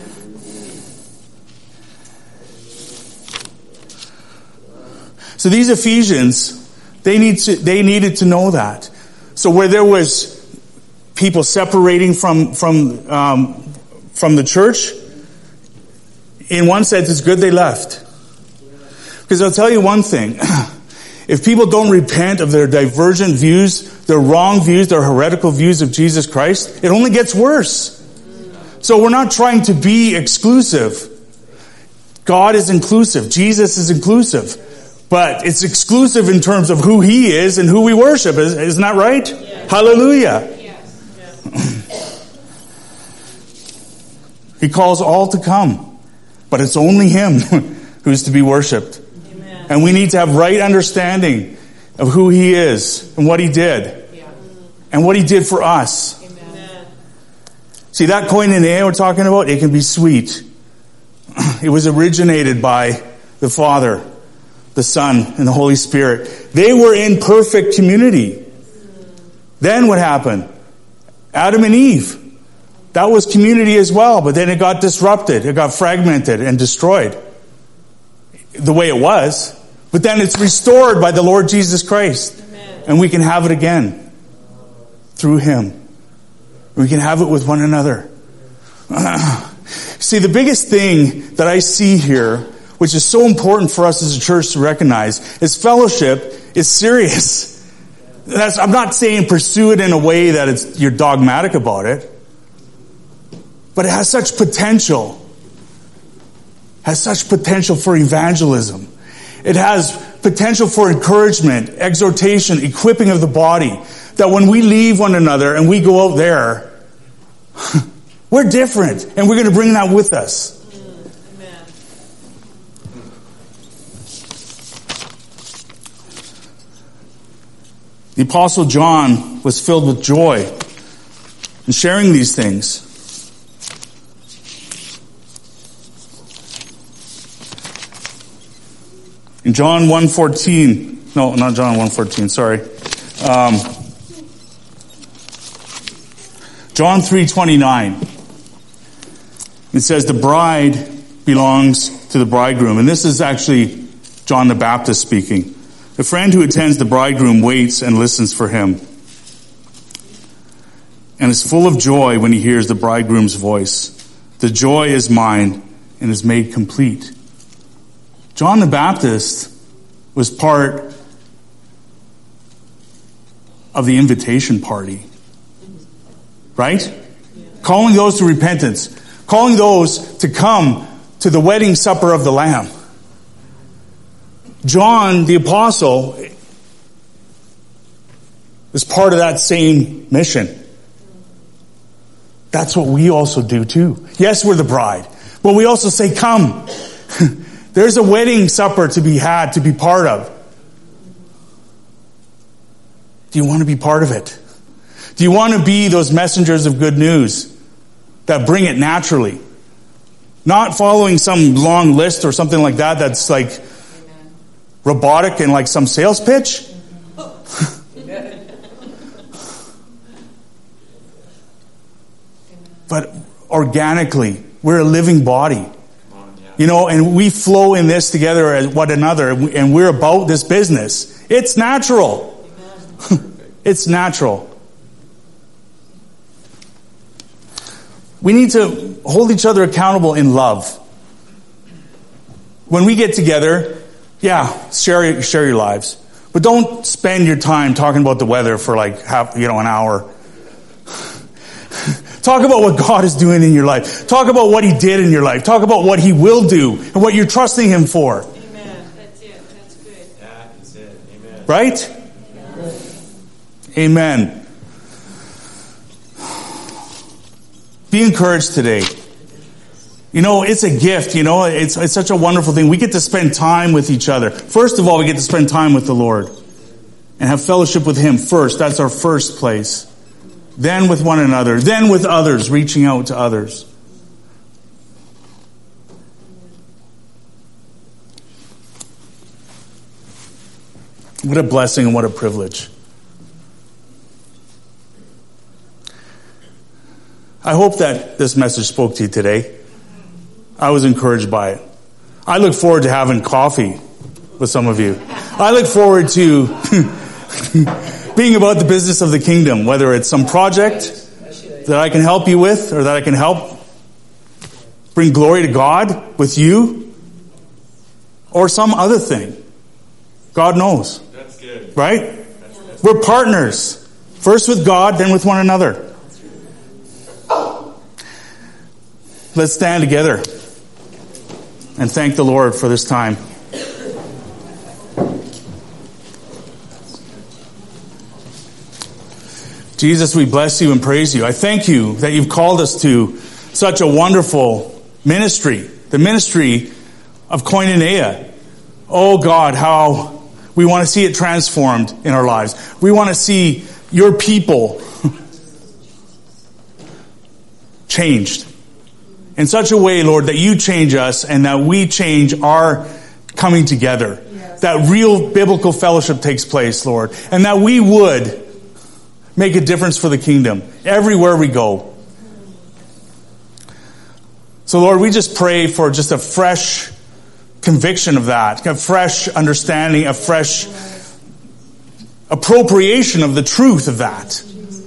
So these Ephesians, they need to, they needed to know that. So where there was people separating from from um, from the church, in one sense, it's good they left. Because I'll tell you one thing. If people don't repent of their divergent views, their wrong views, their heretical views of Jesus Christ, it only gets worse. So we're not trying to be exclusive. God is inclusive. Jesus is inclusive. But it's exclusive in terms of who he is and who we worship. Isn't that right? Yes. Hallelujah. Yes. Yes. He calls all to come. But it's only him who's to be worshipped. And we need to have right understanding of who he is and what he did. Yeah. And what he did for us. Amen. See, that koinonia we're talking about, it can be sweet. It was originated by the Father, the Son, and the Holy Spirit. They were in perfect community. Then what happened? Adam and Eve. That was community as well, but then it got disrupted. It got fragmented and destroyed. The way it was. But then it's restored by the Lord Jesus Christ. Amen. And we can have it again. Through him. We can have it with one another. See, the biggest thing that I see here, which is so important for us as a church to recognize, is fellowship is serious. That's, I'm not saying pursue it in a way that it's, you're dogmatic about it. But it has such potential. Has such potential for evangelism. It has potential for encouragement, exhortation, equipping of the body. That when we leave one another and we go out there, we're different. And we're going to bring that with us. Amen. The Apostle John was filled with joy in sharing these things. In John one fourteen, no, not John one fourteen, sorry. Um, John three twenty-nine. It says the bride belongs to the bridegroom. And this is actually John the Baptist speaking. The friend who attends the bridegroom waits and listens for him. And is full of joy when he hears the bridegroom's voice. The joy is mine and is made complete. John the Baptist was part of the invitation party. Right? Calling those to repentance. Calling those to come to the wedding supper of the Lamb. John the Apostle is part of that same mission. That's what we also do too. Yes, we're the bride. But we also say, come. There's a wedding supper to be had, to be part of. Do you want to be part of it? Do you want to be those messengers of good news that bring it naturally? Not following some long list or something like that that's like robotic and like some sales pitch. But organically, we're a living body. You know, and we flow in this together as one another, and we're about this business. It's natural. It's natural. We need to hold each other accountable in love. When we get together, yeah, share share your lives, but don't spend your time talking about the weather for like half, you know, an hour. Talk about what God is doing in your life. Talk about what He did in your life. Talk about what He will do and what you're trusting Him for. Amen. That's it. That's good. That's it. Amen. Right? Yeah. Amen. Be encouraged today. You know, it's a gift. You know, it's it's such a wonderful thing. We get to spend time with each other. First of all, we get to spend time with the Lord and have fellowship with Him first. That's our first place. Then with one another. Then with others, reaching out to others. What a blessing and what a privilege. I hope that this message spoke to you today. I was encouraged by it. I look forward to having coffee with some of you. I look forward to being about the business of the kingdom, whether it's some project that I can help you with or that I can help bring glory to God with you or some other thing. God knows. That's good. Right? That's, that's We're partners. First with God, then with one another. Let's stand together and thank the Lord for this time. Jesus, we bless you and praise you. I thank you that you've called us to such a wonderful ministry, the ministry of Koinonia. Oh God, how we want to see it transformed in our lives. We want to see your people changed in such a way, Lord, that you change us and that we change our coming together. Yes. That real biblical fellowship takes place, Lord, and that we would make a difference for the kingdom everywhere we go. So, Lord, we just pray for just a fresh conviction of that, a fresh understanding, a fresh appropriation of the truth of that.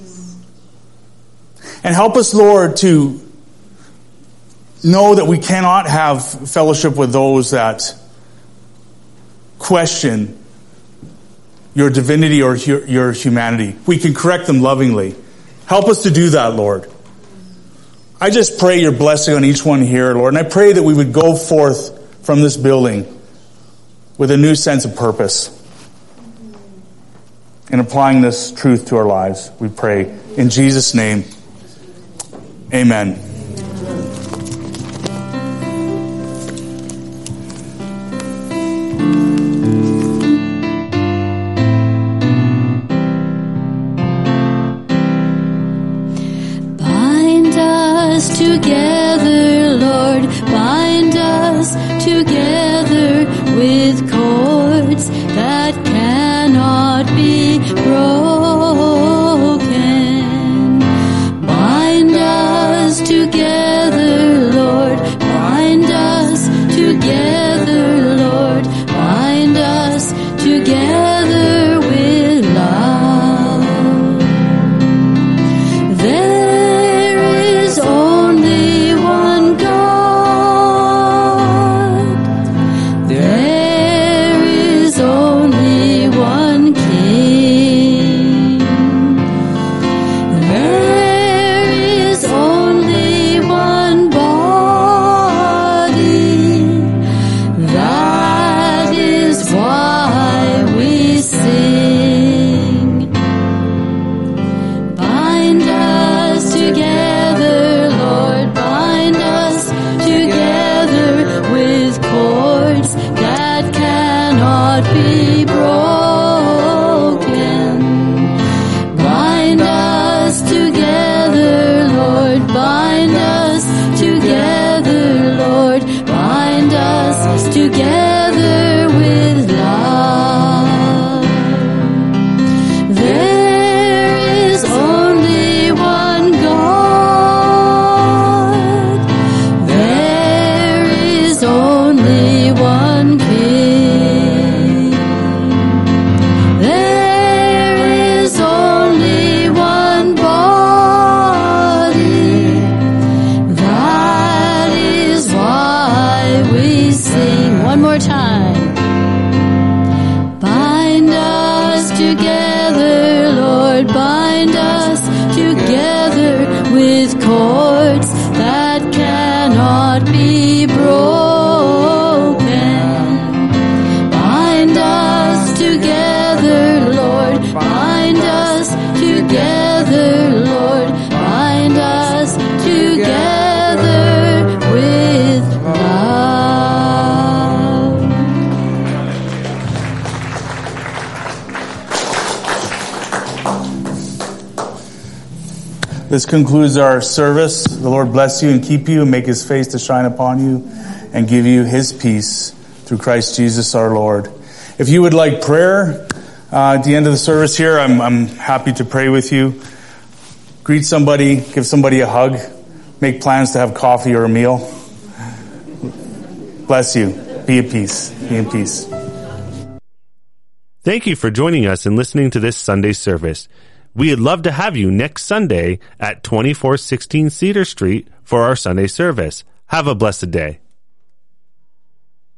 And help us, Lord, to know that we cannot have fellowship with those that question your divinity or your humanity. We can correct them lovingly. Help us to do that, Lord. I just pray your blessing on each one here, Lord. And I pray that we would go forth from this building with a new sense of purpose in applying this truth to our lives. We pray in Jesus' name. Amen. Together, Lord, bind us together with cords that cannot be broken. Bind us together, Lord, bind us together, Lord, bind us together with love. There is only one God. There is only one King. This concludes our service. The Lord bless you and keep you and make his face to shine upon you and give you his peace through Christ Jesus our Lord. If you would like prayer uh, at the end of the service here, I'm, I'm happy to pray with you. Greet somebody, give somebody a hug, make plans to have coffee or a meal. Bless you. Be at peace. Be in peace. Thank you for joining us and listening to this Sunday service. We would love to have you next Sunday at twenty-four sixteen Cedar Street for our Sunday service. Have a blessed day.